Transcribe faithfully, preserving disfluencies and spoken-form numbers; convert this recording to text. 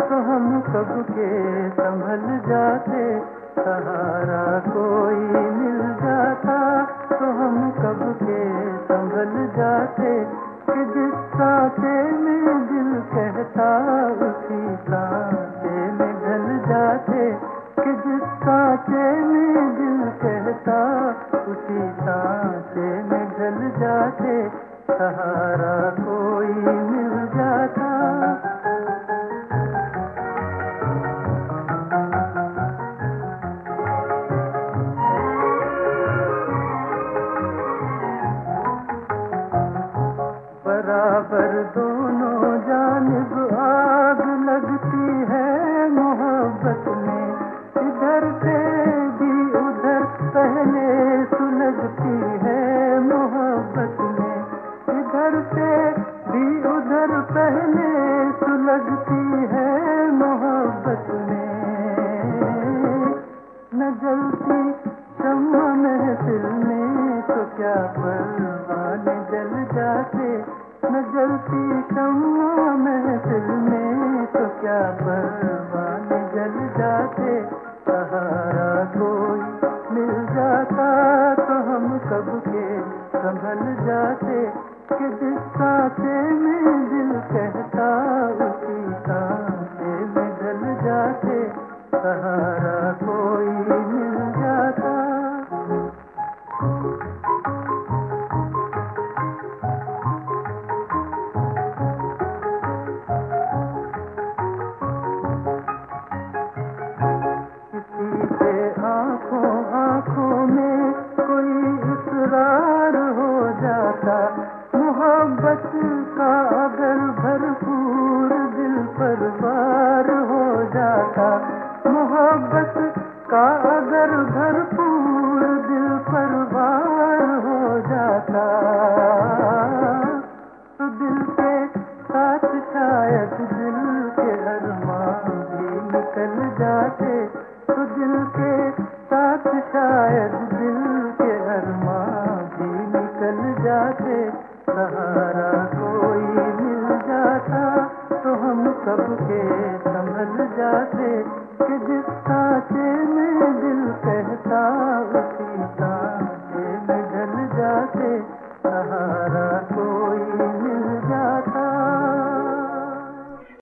तो हम कब के संभल जाते, सहारा कोई मिल जाता तो हम कब के संभल जाते, कि जिस सांचे में दिल कहता उसी सांचे में ढल जाते, कि जिस सांचे में दिल कहता उसी सांचे में ढल जाते, सहारा कोई मिल जाता। बराबर दोनों जानिब आग लगती है मोहब्बत में, इधर से भी उधर पहले सुलगती है मोहब्बत में, इधर से भी उधर पहले सुलगती है मोहब्बत में। न जलती शम्मा महफिल में तो क्या परवाने जल जाते, न जलती शम्मा महफिल में तो क्या परवाने जल जाते, सहारा कोई मिल जाता तो हम कब के संभल जाते, कि जिस सांचे में दिल कहता उसी सांचे में ढल जाते, सहारा कोई मिल जाता। किसी के आंखों आंखों में कोई इकरार हो जाता, मोहब्बत का अगर भरपूर दिल पर वार हो जाता, मोहब्बत का अगर भरपूर दिल पर वार हो जाता, तो दिल के साथ शायद दिल के अरमान भी निकल जाते, तो दिल के साथ शायद दिल के अरमान भी निकल जाते, सहारा कोई मिल जाता तो हम कब के संभल जाते, कि जिस सांचे में दिल कहता उसी सांचे